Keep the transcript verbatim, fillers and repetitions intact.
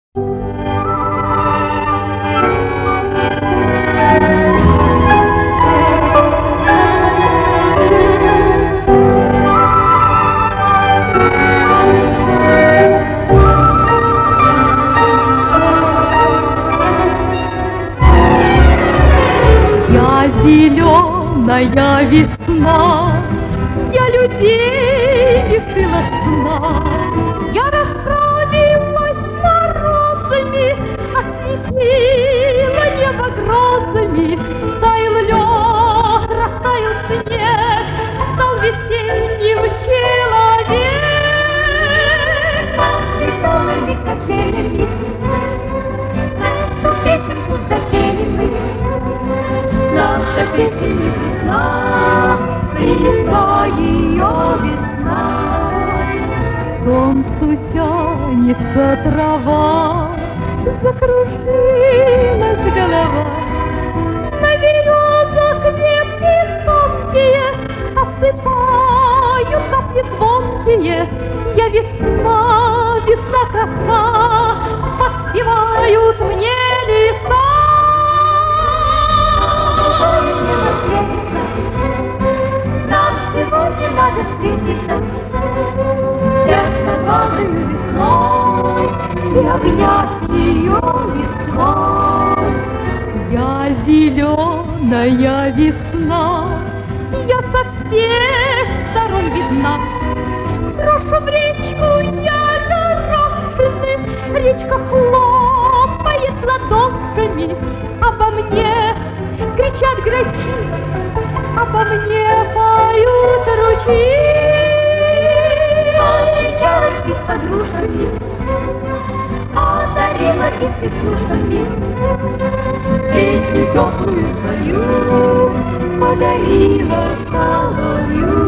Зеленая весна, я людей лишила сна, я расправилась с розами, осветила небо грозами, таял лед, растаял снег, стал весенним человек. Цветами хотели мы, песенку запели мы. Наша песня не весна, принесла ее весна. Солнцу тянется трава, закружилась голова. На березах ветки тонкие осыпают капли звонкие. Я весна, весна краса, поспевают мне леса. Нам сегодня надо встретиться с ясно-глазою весной и обнять ее листвой. Я зеленая весна, я со всех сторон видна. Брошу в речку я горошины, речка хлопает ладошками. Обо мне кричат грачи, обо мне поют ручьи. Встречалась с подружками, одарила их веснушками, песню теплую свою подарила соловью.